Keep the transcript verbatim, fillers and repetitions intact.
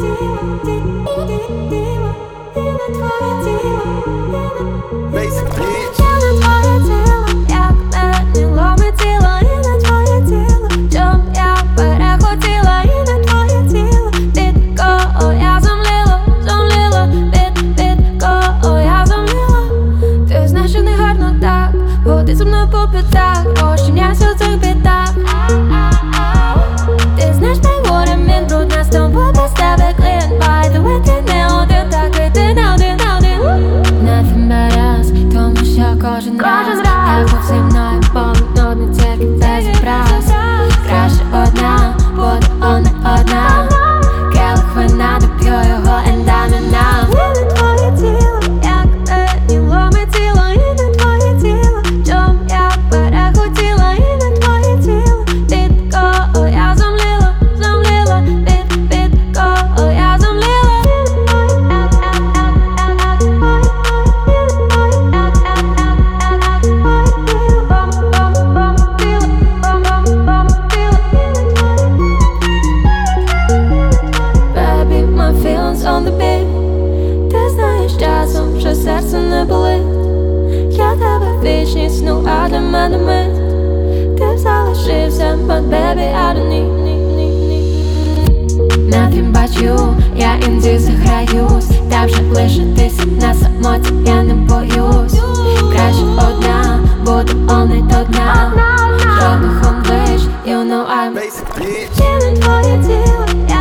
Basic bitch. Я на твоє тіло, як мене летіло, і на твоє тіло, щоб я перехотіла, і на твоє тіло, від кого я зомліла, зомліла, від, від кого я зомліла. Ти знаєш, що не гарно так, ходи зі мною по п'ятах, розчиняйся у цих бідах. Ти знаєш, ми говорим, він брудна з тобою, без тебе клін. By the way, ти не один такий, ти не один, не один. Nothing but us, тому що кожен раз я був зі мною полудно, тільки без образ. Краще одна, буде он не одна. Келих вина, доп'ю його and I'm enough. І на твоє тіло, як мені летіло, і на твоє тіло, щоб я перехотіла, і на твоє тіло, від кого я зомліла, зомліла, від, від кого я зомліла. Baby, my feelings on the beat. Ти знаєш часом, що серце не болить. Я тебе вічність, ну а для мене мить. Ти залишився, but baby, I don't need, need, need, need nothing but you. Я інді заграюсь, та вже лишитися на самоті я не боюсь. Краще одна, буду он не до дна. Жодних облич, you know I'm Basic bitch. І на твоє тіло,